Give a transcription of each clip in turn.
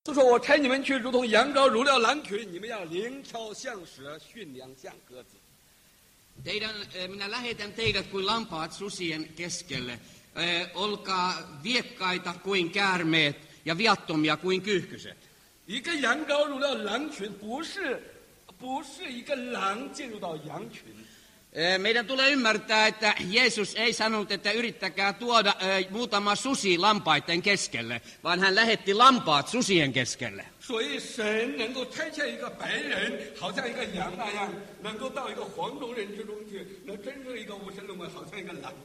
就说我差你们去，如同羊羔如料狼群，你们要灵巧像蛇，驯良像鸽子。 Minä lähetän teidät kuin lampaat susien keskelle. Olkaa viekkaita kuin käärmeet ja viattomia kuin kyyhkyset. 一个羊羔入了狼群，不是一个狼进入到羊群。 Meidän tulee ymmärtää, että Jeesus ei sanonut, että yrittäkää tuoda muutama susi lampaiden keskelle, vaan hän lähetti lampaat susien keskelle. 所以神能够差遣一个白人，好像一个羊那样，能够到一个黄种人之中去，那真正一个无神论，好像一个狼。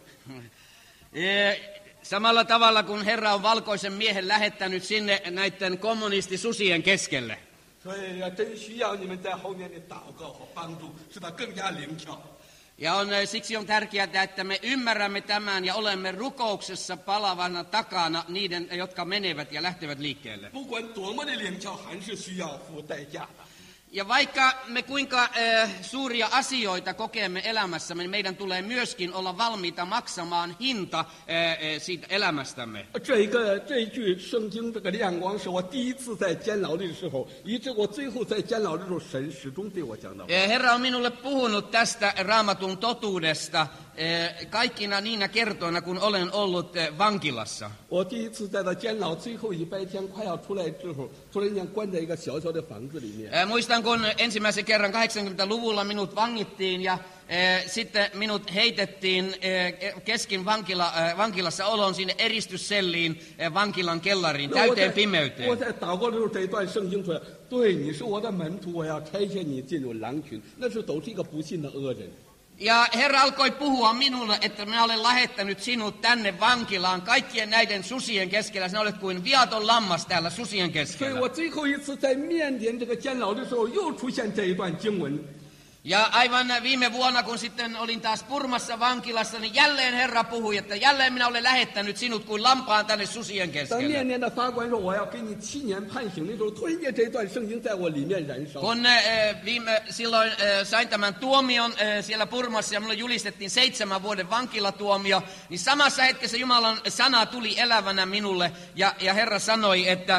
Samalla tavalla kuin Herra on valkoisen miehen lähettänyt sinne näiden kommunistisusien keskelle. 所以真需要你们在后面的祷告和帮助，使他更加灵巧。 Ja siksi on tärkeää, että me ymmärrämme tämän ja olemme rukouksessa palavana takana niiden, jotka menevät ja lähtevät liikkeelle. 不管多么的灵巧，还是需要付代价的。 Ja vaikka me kuinka suuria asioita kokemme elämässämme, niin meidän tulee myöskin olla valmiita maksamaan hinta siitä elämästämme. 这一句圣经这个亮光是我第一次在监牢里的时候，以致我最后在监牢的时候，神始终对我讲到。 Herra on minulle puhunut tästä Raamatun totuudesta kaikkina niinä kertoina, kun olen ollut vankilassa. 我第一次在到监牢最后一百天快要出来之后，突然间关在一个小小的房子里面。 Muistan, kun ensimmäisen kerran 80-luvulla minut vangittiin ja sitten minut heitettiin kesken vankilassa oloon sinne eristysselliin vankilan kellariin täyteen pimeyteen. 我在祷告的时候，这一段圣经出来，对，你是我的门徒，我要差遣你进入狼群。那时都是一个不信的恶人。 Ja Herra alkoi puhua minulle, että minä olen lähettänyt sinut tänne vankilaan kaikkien näiden susien keskellä. Sinä olet kuin viaton lammas täällä susien 所以 keskellä. 我最后一次在缅甸这个监牢的时候，又出现这一段经文。 Ja aivan viime vuonna, kun sitten olin taas Burmassa vankilassa, niin jälleen Herra puhui, että jälleen minä olen lähettänyt sinut kuin lampaan tänne susien 当 keskelle. 缅甸的法官说我要给你7年判刑的时候，突然间这段圣经在我里面燃烧。 Kun silloin sain tämän tuomion siellä Burmassa ja minulle julistettiin 7 vuoden vankilatuomio, niin samassa hetkessä Jumalan sana tuli elävänä minulle ja Herra sanoi, että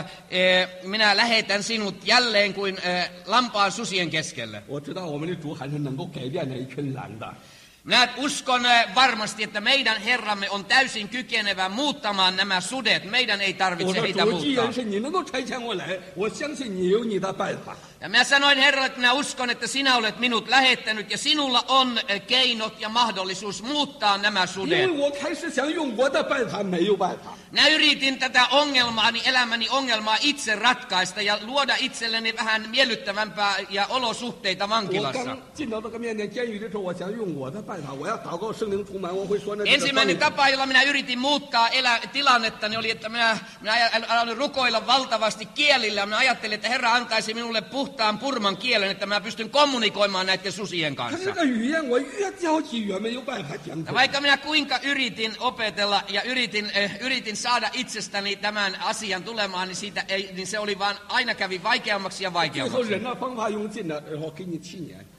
minä lähetän sinut jälleen kuin lampaan susien keskelle. 我知道我们的主还是能够改变那一群狼的。 Minä uskon varmasti, että meidän Herramme on täysin kykenevä muuttamaan nämä sudet. Meidän ei 我 tarvitse 说 heitä 主，既 muuttaa. 然是你能够差遣我来，我相信你有你的办法。 Ja minä sanoin Herralle, että minä uskon, että sinä olet minut lähettänyt ja sinulla on keinot ja mahdollisuus muuttaa nämä 因 sudet. 为我开始想用我的办法，没有办法。 Minä yritin tätä ongelmaani, elämäni ongelmaa itse ratkaista ja luoda itselleni vähän miellyttävämpää ja olosuhteita 我 vankilassa. 刚进到这个缅甸监狱的时候，我想用我的办法，我要祷告圣灵充满，我会说那这个道 Ensimmäinen 理。 tapa, jolla minä yritin muuttaa tilannettani, oli, että minä aloin rukoilla valtavasti kielillä. Minä ajattelin, että Herra antaisi minulle puhtaan purman kielen, että mä pystyn kommunikoimaan näiden susien 可是 kanssa. 这个语言我越交际越没有办法讲出 Ja 来。 vaikka minä kuinka yritin opetella ja yritin saada itsestäni tämän asian tulemaan, niin se oli vaan aina kävi vaikeammaksi ja 最后 vaikeammaksi. 忍着方法用尽了，然后给你7年。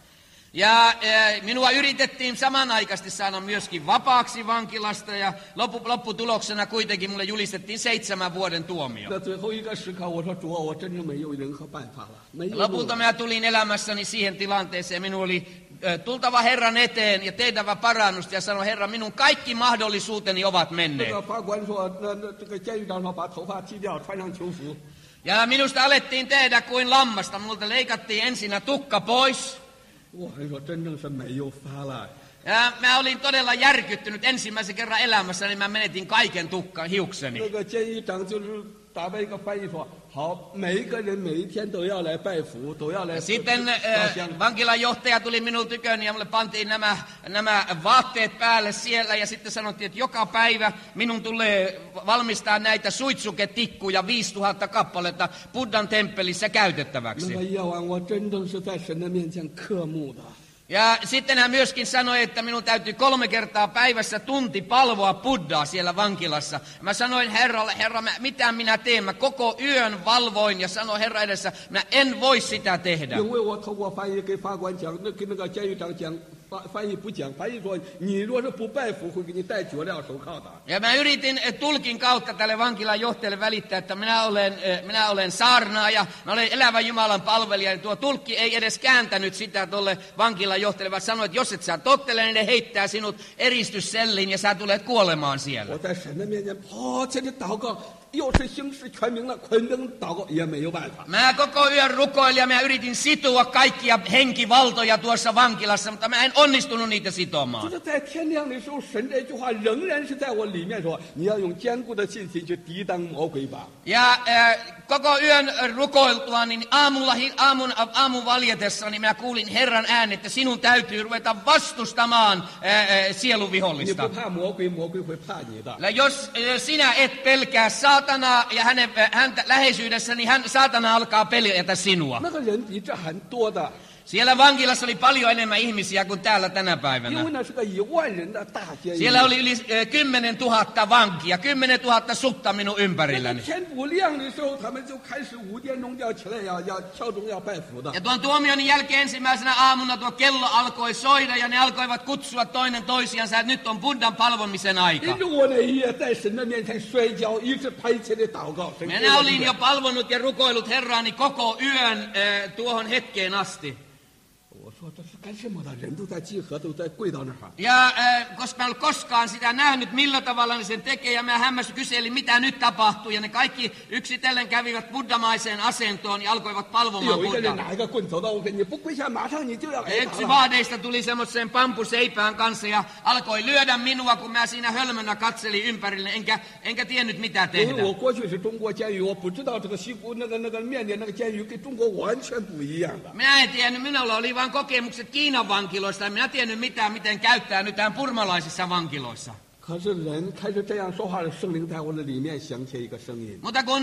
Ja minua yritettiin samanaikaisesti saada myöskin vapaaksi vankilasta ja lopputuloksena kuitenkin mulle julistettiin 7 vuoden tuomio. 在最后一个时刻，我说主啊，我真正没有任何办法了，没有路 Lopulta 了。 minä tulin elämässäni siihen tilanteeseen, minun oli tultava Herran eteen ja tehtävä parannusta ja sanoin, Herra, minun kaikki mahdollisuuteni ovat 这 menneet. 个法官说，那这个监狱长说把头发剃掉，穿上囚服。 Ja minusta alettiin tehdä kuin lammasta. Minulta leikattiin ensinnä tukka pois. 我还说真正是没有法了。 Ja mä olin todella järkyttynyt ensimmäisen kerran elämässä, niin mä menetin kaiken hiukseni. 那个监狱长就是打败一个翻译说，好，每一个人每一天都要来拜佛，都要来 Sitten 烧香。 vankilan johtaja tuli minun tyköni ja mulle pantiin nämä vaatteet päälle siellä ja sitten sanottiin, että joka päivä minun tulee valmistaa näitä suitsuketikkuja 5000 kappaletta Buddhan temppelissä 那 käytettäväksi. 个夜晚，我真正是在神的面前渴慕的。 Ja sitten hän myöskin sanoi, että minun täytyy 3 kertaa päivässä tunti palvoa Buddhaa siellä vankilassa. Mä sanoin Herralle, Herra, mitä minä teen? Mä koko yön valvoin ja sanoin Herra edessä, minä en voi sitä tehdä. 因为我透过翻译给法官讲，跟那个监狱长讲， 翻译不讲，翻译说你若是不拜服，会给你戴脚镣手铐的。 Ja mä yritin tulkin kautta tälle vankilan johtajalle välittää, että minä olen saarnaaja, mä olen elävän Jumalan palvelija. Ja tuo tulkki ei edes kääntänyt sitä tuolle vankilan johtajalle, vaan sanoi, että jos et sä tottele, niin ne heittää sinut eristysselliin ja sä tulet kuolemaan siellä. 我在神的面前跑起来祷告，又是行使权柄了，捆绑祷告也没有办法。 Mä koko yön rukoilin ja mä yritin sitoa kaikkia henkivaltoja tuossa vankilassa, mutta mä en onnistunut niitä 就 sitomaan. 是在天亮的时候，神这句话仍然是在我里面说：你要用坚固的信心去抵挡魔鬼吧。 Ja koko yön rukoiltua, niin aamun valjetessani mä kuulin Herran äänen, että sinun täytyy ruveta vastustamaan sielun 你 vihollista. 不怕魔鬼，魔鬼会怕你的。 Ja jos sinä et pelkää saatanaa ja häntä läheisyydessä, niin saatana alkaa pelätä sinua. 那个人比这还多的， Siellä vankilassa oli paljon enemmän ihmisiä kuin täällä tänä 因 päivänä. 为那是个1万人的大监狱。 Siellä oli yli 10 000 vankia, 10 000 sutta minun 那个 ympärilläni. 天不亮的时候，他们就开始5点钟就要起来，要敲钟要拜佛的。 Ja tuon tuomion jälkeen ensimmäisenä aamuna tuo kello alkoi soida ja ne alkoivat kutsua toinen toisiansa, että nyt on Buddhan palvomisen aika. 因为我那一夜在神的面前摔跤，一直拍起来祷告。神给我 Minä 力 olin 量 jo palvonut ja rukoillut Herraani koko yön tuohon hetkeen asti. 我说这是干什么的？人都在集合，都在跪到那儿。 Ja koska mä en ollut koskaan sitä nähnyt, millä tavalla ne sen tekee, ja mä kyselin, mitä nyt tapahtuu. Ja ne kaikki yksitellen kävivät buddhamaiseen asentoon ja alkoivat palvomaan 有一个人 Buddhaa. 拿一个棍走到我跟你不跪下，马上你就要挨打 Yksi 了。 vaadeista tuli semmoiseen pampuseipään kanssa ja alkoi lyödä minua, kun mä siinä hölmönä katselin ympärille, enkä tiennyt mitä 因为 tehdä. 我过去是中国监狱，我不知道这个西部那个缅甸那个监狱跟中国完全不一样的。 Minä en tiennyt, minulla oli vain kokemukset Kiinan vankiloista, ja minä en tiennyt mitään, miten käyttäydytään burmalaisissa vankiloissa. 可是人开始这样说话的，圣灵在我的里面响起一个声音。 Mutta kun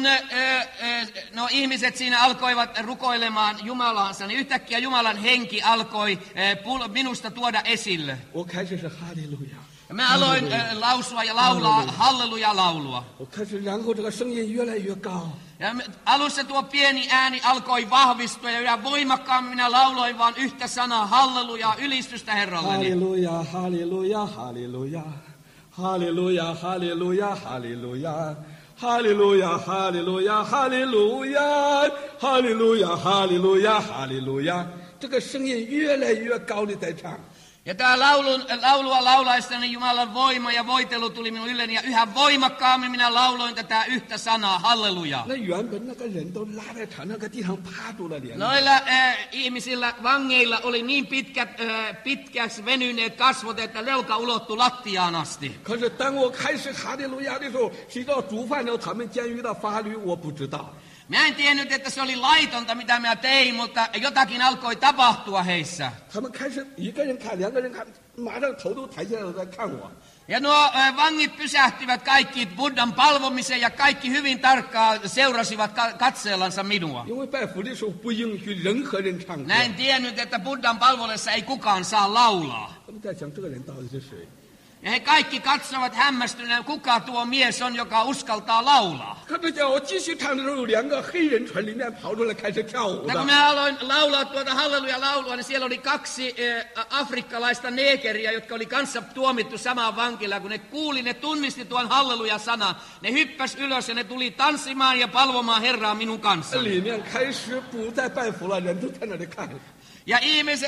ihmiset siinä alkoivat rukoilemaan Jumalaansa, niin yhtäkkiä Jumalan henki alkoi minusta tuoda esille. 我开始是哈利路亚， Ja mä aloin lausua ja laulaa halleluja-laulua. 我开始，然后这个声音越来越高。 Ja alussa tuo pieni ääni alkoi vahvistua ja yhä voimakkaammin minä lauloin vaan yhtä sanaa halleluja, ylistystä 哈利 Herralleni. 路亚，哈利路亚，哈利路亚，哈利路亚，哈利路亚，哈利路亚。哈利路亚，哈利路亚，哈利路亚，哈利路亚，哈利路亚，哈利路亚。这个声音越来越高的在唱。 Ja tämä laulua laulaessani Jumalan voima ja voitelu tuli minun ylleni ja yhä voimakkaammin minä lauloin tätä yhtä sanaa, halleluja. 那原本那个人都拉在场那个地上趴住了脸。 Noilla ihmisillä, vangeilla oli niin pitkäksi venyneet kasvot, että leuka ulottui lattiaan asti. 可是当我开始哈利路亚的时候，谁知道煮饭了他们监狱的法律我不知道。 Mä en tiennyt, että se oli laitonta, mitä mä tein, mutta jotakin alkoi tapahtua heissä. 他们开始一个人看，2个人看，马上头都抬起来了在看我。 Ja nuo vangit pysähtyivät kaikki Buddhan palvomiseen ja kaikki hyvin tarkkaan seurasivat katseellansa minua. 因为拜佛的时候不允许任何人唱歌。 Näin tiennyt, että Buddhan palvelussa ei kukaan saa laulaa. 他们在想这个人到底是谁？ Ja he kaikki katsovat hämmästyneen, kuka tuo mies on, joka uskaltaa laulaa. 可是叫我继续唱的时候，有2个黑人从里面跑出来开始跳舞 Ja 的 kun。mä aloin laulaa tuota halleluja-laulua, niin siellä oli 2 afrikkalaista neekeriä, jotka oli kanssa tuomittu samaan vankilaan. Kun ne kuuli, ne tunnisti tuon halleluja-sanan. Ne hyppäs ylös ja ne tuli tanssimaan ja palvomaan Herraa minun kanssa. 里面开始不再拜佛了，人都在那里看。 Ja ihmiset,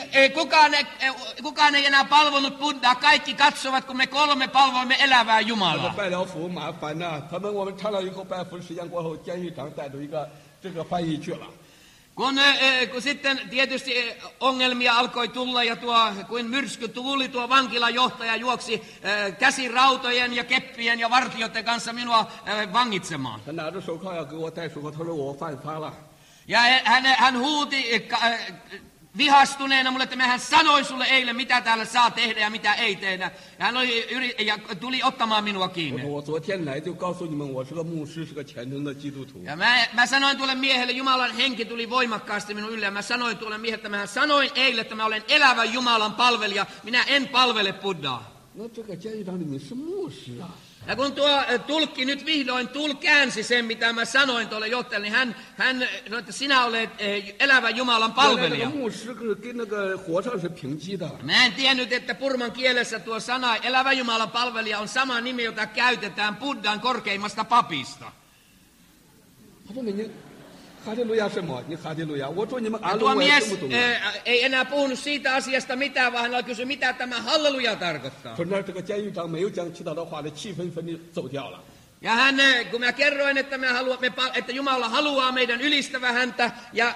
kukaan ei enää palvonut Buddhaa. Kaikki katsovat, kun me 3 palvoimme elävää 他说 Jumalaa. 拜了佛麻烦呐、他们我们唱了以后拜佛，时间过后，监狱长带着一个这个翻译去了。 Kun sitten tietysti ongelmia alkoi tulla ja kuin myrsky tuli, tuo vankilajohtaja juoksi käsirautojen ja keppien ja vartijoiden kanssa minua vangitsemaan. 他拿着手铐要给我戴手铐，他说我犯法了。 Ja hän huuti vihastuneena mulle, että mehän sanoi sulle eilen, mitä täällä saa tehdä ja mitä ei tehdä. Ja hän tuli ottamaan minua 我说 kiinni. 我昨天来就告诉你们，我是个牧师，是个虔诚的基督徒。 Ja mä sanoin tuolle miehelle, Jumalan henki tuli voimakkaasti minun ylle. Ja mä sanoin tuolle miehelle, että mä sanoin eilen, että mä olen elävä Jumalan palvelija. Minä en palvele Buddhaa. 那这个监狱长你是牧师啊？ Ja kun tuo tulkki nyt vihdoin käänsi sen, mitä mä sanoin tuolle johtajalle, niin hän sanoi, että sinä olet elävän Jumalan 那 palvelija. 牧师跟那个和尚是平基的。 Mä en tiennyt, että Burman kielessä tuo sana elävä Jumalan palvelija on sama nimi, jota käytetään Buddhan korkeimmasta papista. 他说你哈利路亚什么？你哈利路亚？我说你们阿 Ja 鲁 tuo 我也 mies 听不懂。 ei enää puhunut siitä asiasta mitään, vaan hän kysyi, mitä tämä halleluja tarkoittaa. 说那这个监狱长没有讲祈祷的话，这气氛分的走掉了。 Ja kun mä kerroin, että että Jumala haluaa meidän ylistävä häntä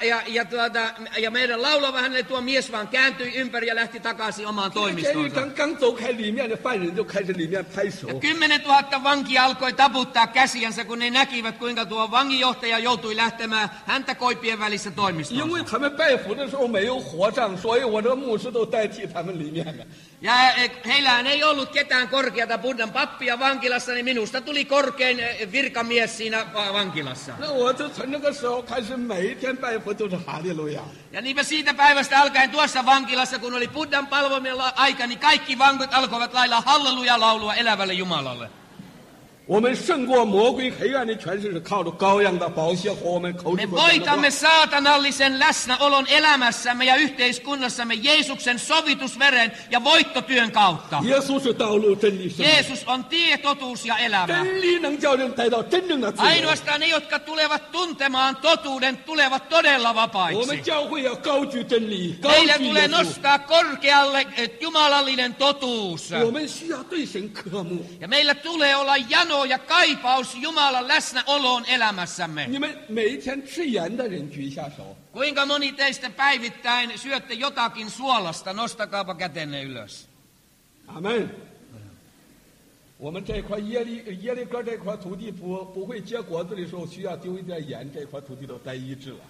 ja meidän laulava hänelle, tuo mies vaan kääntyi ympäri ja lähti takaisin omaan 监狱 toimistoonsa. 长刚走开，里面的犯人就开始里面拍手。 10 000 vankia alkoi taputtaa käsiänsä, kun ne näkivät, kuinka tuo vanginjohtaja joutui lähtemään häntä koipien välissä 因 toimistoon. 为他们拜佛的时候没有和尚，所以我这个牧师都代替他们里面的。 Ja heillähän ei ollut ketään korkeata Buddhan pappia vankilassa, niin minusta tuli korkein virkamies siinä vankilassa. 那我就从那个时候开始，每一天拜佛都是哈利路亚。 Ja niinpä siitä päivästä alkaen tuossa vankilassa, kun oli Buddhan palvomien aika, niin kaikki vankit alkoivat lailla halleluja laulua elävälle Jumalalle. 我们胜过魔鬼黑暗的权势，是靠着羔羊的宝血和我们口里 Me 所讲的话 voitamme saatanallisen läsnäolon elämässämme ja yhteiskunnassamme Jeesuksen sovitusveren ja voittotyön kautta. 耶稣是道路、真理、生命。 Jeesus on tie, totuus ja elämä. 真理能叫人得到真正的自由。 Ainoastaan ne, jotka tulevat tuntemaan totuuden, tulevat todella 我们 vapaiksi. 教会要高举真理，高 Meidän 举 tulee 耶稣。 nostaa korkealle jumalallinen totuus. 我们需要对神渴慕。 Ja meillä tulee olla jano ja kaipaus Jumalan läsnäoloon elämässämme. 你们每一天吃盐的人举一下手。 Kuinka moni teistä päivittäin syötte jotakin suolasta? Nostakaapa kätenne ylös. 阿门。我们这块耶利哥这块土地不会结果子的时候，需要丢一点盐，这块土地都得医治了。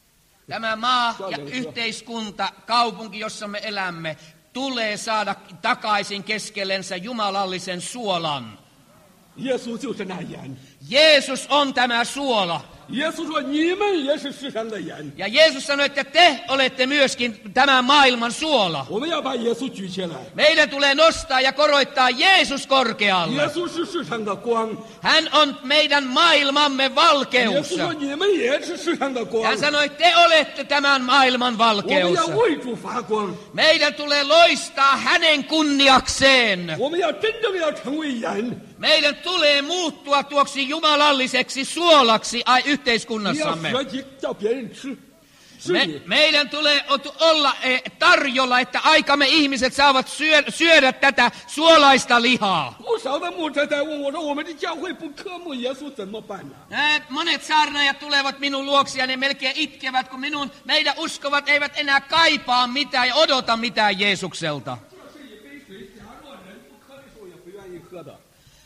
Tämä maa ja yhteiskunta, kaupunki, jossa me elämme, tulee saada takaisin keskellensä jumalallisen suolan. 耶稣就是那盐。 Jeesus on tämä suola. 耶稣说：“你们也是世上的盐。 Ja Jeesus sanoi, että te olette myöskin tämän maailman suola. 我们要把耶稣举起来。 Meidän tulee nostaa ja koroittaa Jeesus 耶 korkealle. 稣是世上的光。 Hän on meidän maailmamme 耶 valkeus. 稣说：你们也是世上的光。 Hän sanoi, te olette tämän maailman 我们 valkeus. 要为主发光， Meidän tulee loistaa hänen kunniakseen. 我们要真正要成为盐。 Meidän tulee muuttua tuoksi jumalalliseksi suolaksi 你要 yhteiskunnassamme. 学习叫别人吃，是你。 Meidän tulee olla tarjolla, että aikamme ihmiset saavat syödä tätä suolaista lihaa. 不少的牧者在问我说：“我们的教会不渴慕耶稣怎么办呢？” Monet saarnaajat tulevat minun luoksi ja ne melkein itkevät, kun meidän uskovat eivät enää kaipaa mitään ja odota mitään Jeesukselta. 这是一杯水，假若人不喝的时候也不愿意喝的。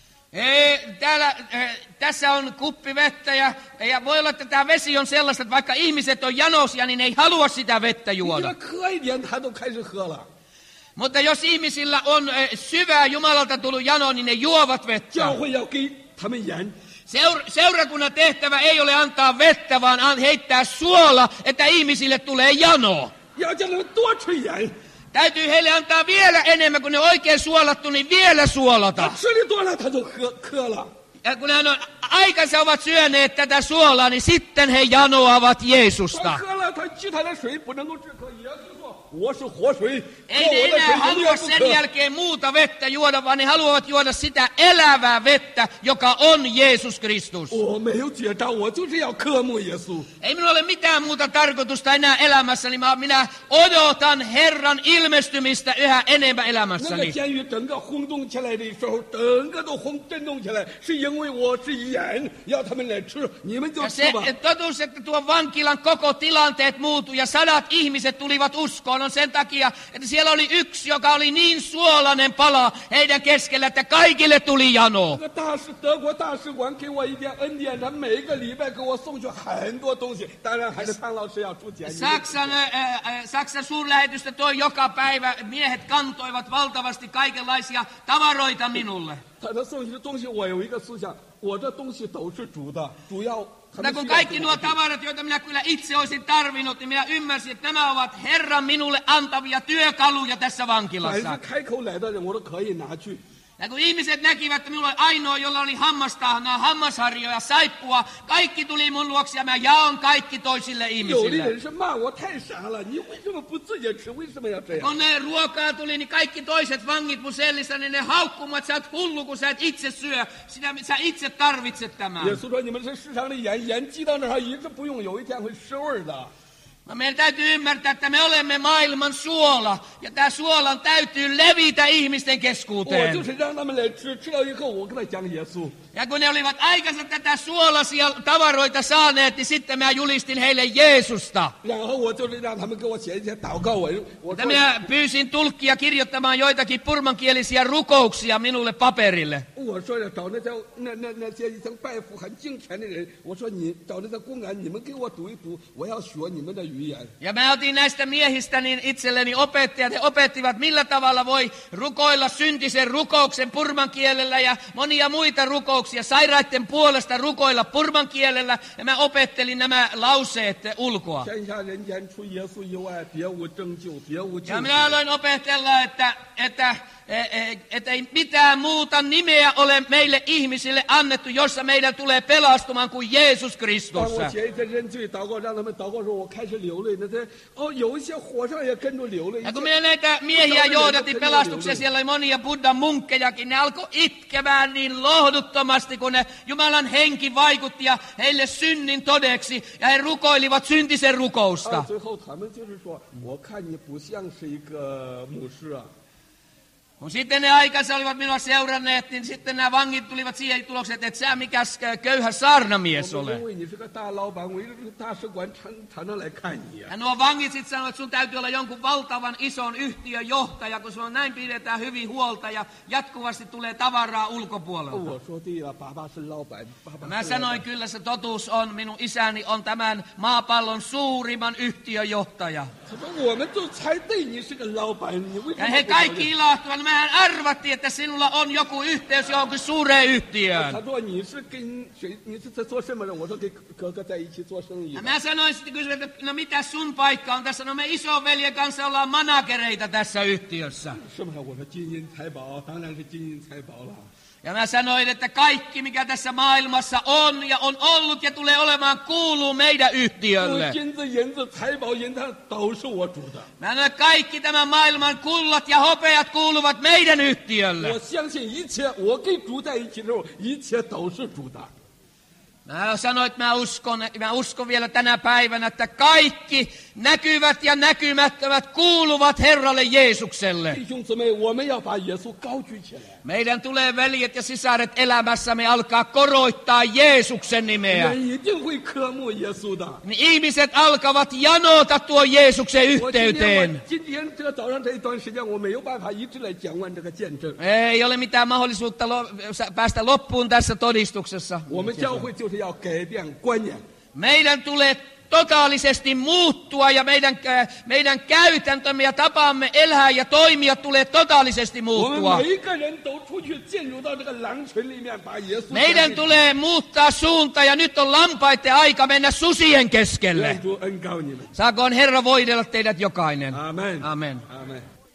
Tässä on kuppi vettä ja voi olla, että tämä vesi on sellaista, että vaikka ihmiset on janosia, niin ne ei halua sitä vettä 你给 juoda. 他渴一点，他都开始喝了。 Mutta jos ihmisillä on syvää Jumalalta tullut jano, niin ne juovat 教 vettä. 会要给他们盐， Seurakunnan tehtävä ei ole antaa vettä, vaan heittää suola, että ihmisille tulee jano. 要叫他们多吃盐。 Täytyy heille antaa vielä enemmän, kun ne on oikein suolattu, niin vielä 他 suolata. 吃的多了，他就渴了。 Ja kun hän on aikansa ovat syöneet tätä suolaa, niin sitten he janoavat 他 Jeesusta. 喝了，他其他的水不能够止渴。耶稣说：“我是活水，喝 Ei 我 ne 的 enää 水永 halua 远不 sen 渴。” jälkeen muuta vettä juoda, vaan ne haluavat juoda sitä elävää vettä, joka on Jeesus Kristus. 我没有绝招，我就是要渴慕耶稣。 Ei minulla ole mitään muuta tarkoitusta enää elämässäni, minä odotan Herran ilmestymistä yhä enemmän 那个 elämässäni. 监狱整个轰动起来的时候，整个都震动起来，是因为我是盐，要他们来吃，你们就 Ja 吃 se 吧。 totuus, että tuon vankilan koko tilanteet muuttui ja 100 ihmiset tulivat uskoon, on sen takia, että siellä oli yksi, joka oli niin suolainen pala heidän keskellä, että kaikille tuli jano. 那个德国大使馆给我一点恩典，他每个礼拜给我送去很多东西，当然还是汤老师要出钱。 Saksan suurlähetystö toi joka päivä, miehet kantoivat valtavasti kaikenlaisia tavaroita minulle. 他送去的东西，我有一个思想，我这东西都是主的，主要他 Mutta 们 kun 需要 kaikki 主 nuo 的。 tavarat, joita minä kyllä itse olisin tarvinnut, niin minä ymmärsin, että nämä ovat Herran minulle antavia työkaluja tässä 凡 vankilassa. 是开口来的人，我都可以拿去。 Ja kun ihmiset näkivät, että minulla oli ainoa, jolla oli hammastahnaa, hammasharjoja ja saippua, kaikki tuli mun luoksi ja mä jaon kaikki toisille 有的 ihmisille. 人是骂我太傻了，你为什么不自己吃？为什么要这样？ Kun ne ruokaa tuli, niin kaikki toiset vangit mun sellissä, niin ne haukkuivat, että sä oot hullu, kun sä et itse syö. Sä itse tarvitset tämän. 耶稣说：“你们是世上的盐，盐积到那儿一直不用，有一天会失味儿的。” No, meidän täytyy ymmärtää, että me olemme maailman suola, ja tämä suolan täytyy levitä ihmisten 我 keskuuteen. 就是让他们来吃，吃了以后我跟他讲耶稣。 Ja kun ne olivat aikansa tätä suolaisia tavaroita saaneet, niin sitten mä julistin heille Jeesusta. 然后我就是让他们给我写一些祷告文，我 Ja 说 minä pyysin tulkkia kirjoittamaan joitakin purmankielisiä rukouksia minulle paperille. 我说找那些一层拜服很敬虔的人，我说你找那些公安，你们给我读一读，我要学你们的语言。 Ja mä otin näistä miehistä niin itselleni opettajat. He opettivat, millä tavalla voi rukoilla syntisen rukouksen purmankielellä ja monia muita rukouksia. Sairaiden puolesta rukoilla purmankielellä. Ja mä opettelin nämä lauseet ulkoa. 天下人间除耶稣以外，别无拯救，别无救 Ja 赎。 minä aloin opetella, että ei mitään muuta nimeä ole meille ihmisille annettu, jossa meidän tulee pelastumaan kuin Jeesus 当 Kristus. 我写一些认罪祷告，让他们祷告的时候，我开始流泪。那些有一些火上也跟着流泪。 Ja kun minä näitä miehiä johdatin pelastukseen, siellä oli monia Buddhan munkkejakin, ne alkoi itkemään niin lohduttomasti, kun ne Jumalan henki vaikutti ja heille synnin todeksi, ja he rukoilivat syntisen rukousta. 最后他们就是说，我看你不像是一个牧师啊。 Kun sitten ne aikansa olivat minua seuranneet, niin sitten nämä vangit tulivat siihen tulokseen, että et sä mikäs köyhä saarnamies 我 ole. 因为你是个大老板，我一个大使馆常常来看你啊。 Ja nuo vangit sitten sanoivat, että sun täytyy olla jonkun valtavan ison yhtiön johtaja, kun sulla näin pidetään hyvin huolta ja jatkuvasti tulee tavaraa ulkopuolelta. 我说对了，爸爸是老板，爸爸 Mä 是老板。 sanoin, kyllä se totuus on, minun isäni on tämän maapallon suurimman yhtiön johtaja. 他说我们都猜对你是个老板，你为什 Ja 么 he 不承认？ kaikki ilahtuivat. Mehän arvattiin, että sinulla on joku yhteys johonkin suureen 他 yhtiöön. 说你是跟谁？你是在做什么的？我说跟哥哥在一起做生意 Ja 的。 mä sanoin sitten, kysyin, että no mitä sun paikka on tässä? No me isoveljen kanssa ollaan managereita tässä yhtiössä. 是吗？我说金银财宝，当然是金银财宝了。 Ja mä sanoin, että kaikki mikä tässä maailmassa on ja on ollut ja tulee olemaan kuuluu meidän yhtiölle. 金子、银子、财宝、银汤都是我主的。 Mä sanoin, että kaikki tämän maailman kullat ja hopeat kuuluvat meidän yhtiölle. 我相信一切，我跟主在一起的时候，一切都是主的。 Mä sanoin, että mä uskon vielä tänä päivänä, että kaikki näkyvät ja näkymättömät kuuluvat Herralle Jeesukselle. 弟兄姊妹，我们要把耶稣高举起来。 Meidän tulee veljet ja sisaret elämässämme alkaa koroittaa Jeesuksen nimeä. 人一定会渴慕耶稣的。 Niin ihmiset alkavat janota tuon Jeesuksen 我今天 yhteyteen. 今天这早上这一段时间，我没有办法一直来讲完这个见证。 Ei ole mitään mahdollisuutta päästä loppuun tässä todistuksessa. 我们教会就是要改变观念。 Meidän tulee totaalisesti muuttua ja meidän käytäntömme ja tapamme elää ja toimia tulee totaalisesti 我们 muuttua. 每一个人都出去进入到这个狼群里面，把耶稣 Meidän tulee muuttaa suunta ja nyt on lampaiden aika mennä susien keskelle. 愿主恩膏你们。 Saakoon Herra voidella teidät jokainen. Amen. Amen. Amen.